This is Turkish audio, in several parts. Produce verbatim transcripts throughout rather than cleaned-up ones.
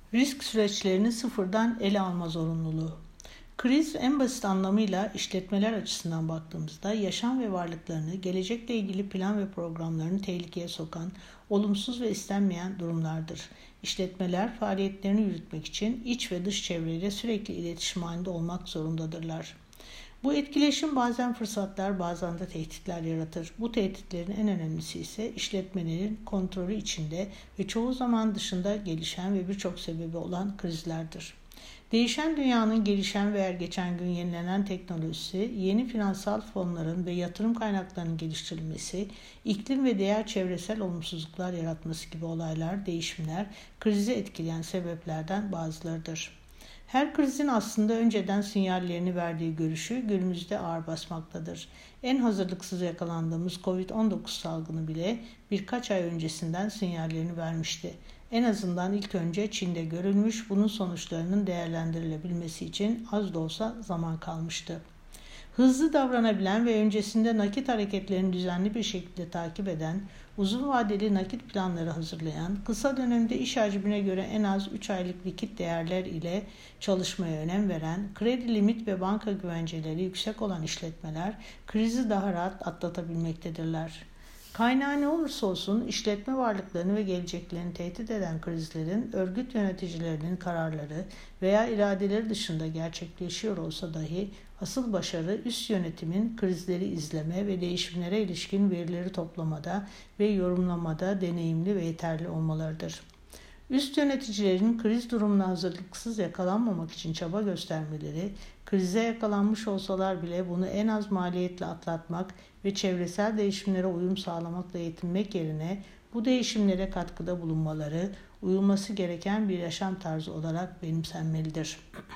Risk süreçlerini sıfırdan ele alma zorunluluğu. Kriz en basit anlamıyla işletmeler açısından baktığımızda yaşam ve varlıklarını, gelecekle ilgili plan ve programlarını tehlikeye sokan, olumsuz ve istenmeyen durumlardır. İşletmeler faaliyetlerini yürütmek için iç ve dış çevreyle sürekli iletişim halinde olmak zorundadırlar. Bu etkileşim bazen fırsatlar, bazen de tehditler yaratır. Bu tehditlerin en önemlisi ise işletmelerin kontrolü içinde ve çoğu zaman dışında gelişen ve birçok sebebi olan krizlerdir. Değişen dünyanın gelişen ve her geçen gün yenilenen teknolojisi, yeni finansal fonların ve yatırım kaynaklarının geliştirilmesi, iklim ve diğer çevresel olumsuzluklar yaratması gibi olaylar, değişimler, krizi etkileyen sebeplerden bazılarıdır. Her krizin aslında önceden sinyallerini verdiği görüşü günümüzde ağır basmaktadır. En hazırlıksız yakalandığımız kovid on dokuz salgını bile birkaç ay öncesinden sinyallerini vermişti. En azından ilk önce Çin'de görülmüş, bunun sonuçlarının değerlendirilebilmesi için az da olsa zaman kalmıştı. Hızlı davranabilen ve öncesinde nakit hareketlerini düzenli bir şekilde takip eden, uzun vadeli nakit planları hazırlayan, kısa dönemde iş hacmine göre en az üç aylık likit değerler ile çalışmaya önem veren, kredi limit ve banka güvenceleri yüksek olan işletmeler krizi daha rahat atlatabilmektedirler. Kaynağı ne olursa olsun işletme varlıklarını ve geleceklerini tehdit eden krizlerin örgüt yöneticilerinin kararları veya iradeleri dışında gerçekleşiyor olsa dahi asıl başarı üst yönetimin krizleri izleme ve değişimlere ilişkin verileri toplamada ve yorumlamada deneyimli ve yeterli olmalarıdır. Üst yöneticilerin kriz durumuna hazırlıksız yakalanmamak için çaba göstermeleri, krize yakalanmış olsalar bile bunu en az maliyetle atlatmak ve çevresel değişimlere uyum sağlamakla yetinmek yerine bu değişimlere katkıda bulunmaları, uyulması gereken bir yaşam tarzı olarak benimsenmelidir.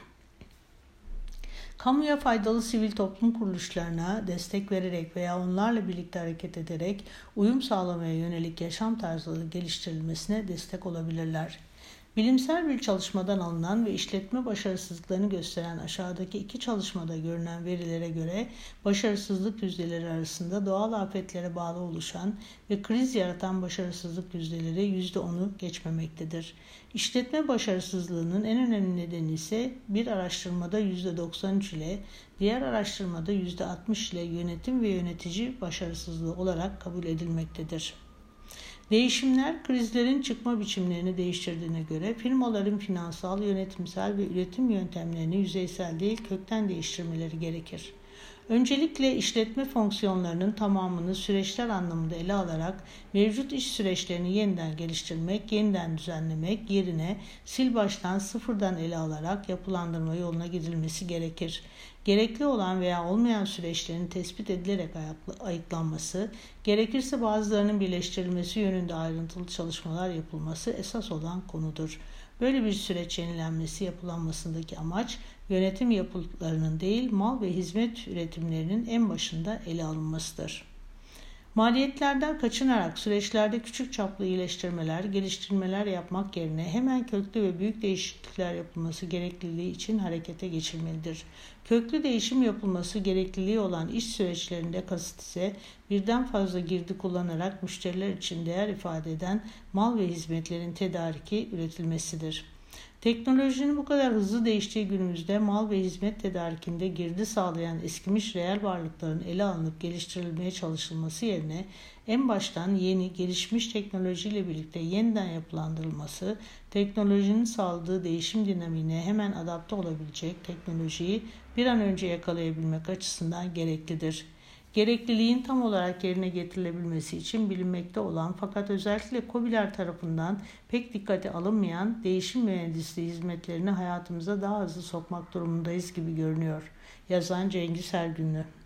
Kamuya faydalı sivil toplum kuruluşlarına destek vererek veya onlarla birlikte hareket ederek uyum sağlamaya yönelik yaşam tarzları geliştirilmesine destek olabilirler. Bilimsel bir çalışmadan alınan ve işletme başarısızlıklarını gösteren aşağıdaki iki çalışmada görünen verilere göre başarısızlık yüzdeleri arasında doğal afetlere bağlı oluşan ve kriz yaratan başarısızlık yüzdeleri yüzde onu geçmemektedir. İşletme başarısızlığının en önemli nedeni ise bir araştırmada yüzde doksan üç ile diğer araştırmada yüzde altmış ile yönetim ve yönetici başarısızlığı olarak kabul edilmektedir. Değişimler krizlerin çıkma biçimlerini değiştirdiğine göre firmaların finansal, yönetimsel ve üretim yöntemlerini yüzeysel değil kökten değiştirmeleri gerekir. Öncelikle işletme fonksiyonlarının tamamını süreçler anlamında ele alarak mevcut iş süreçlerini yeniden geliştirmek, yeniden düzenlemek yerine sil baştan sıfırdan ele alarak yapılandırma yoluna gidilmesi gerekir. Gerekli olan veya olmayan süreçlerin tespit edilerek ayıklanması, gerekirse bazılarının birleştirilmesi yönünde ayrıntılı çalışmalar yapılması esas olan konudur. Böyle bir süreç yenilenmesi yapılanmasındaki amaç, yönetim yapılarının değil, mal ve hizmet üretimlerinin en başında ele alınmasıdır. Maliyetlerden kaçınarak süreçlerde küçük çaplı iyileştirmeler, geliştirmeler yapmak yerine hemen köklü ve büyük değişiklikler yapılması gerekliliği için harekete geçilmelidir. Köklü değişim yapılması gerekliliği olan iş süreçlerinde kasıt ise birden fazla girdi kullanarak müşteriler için değer ifade eden mal ve hizmetlerin tedariki üretilmesidir. Teknolojinin bu kadar hızlı değiştiği günümüzde mal ve hizmet tedarikinde girdi sağlayan eskimiş reel varlıkların ele alınıp geliştirilmeye çalışılması yerine en baştan yeni, gelişmiş teknolojiyle birlikte yeniden yapılandırılması, teknolojinin sağladığı değişim dinamiğine hemen adapte olabilecek teknolojiyi bir an önce yakalayabilmek açısından gereklidir. Gerekliliğin tam olarak yerine getirilebilmesi için bilinmekte olan fakat özellikle KOBİ'ler tarafından pek dikkate alınmayan değişim mühendisliği hizmetlerini hayatımıza daha hızlı sokmak durumundayız gibi görünüyor. Yazan Cengiz Ergünlü.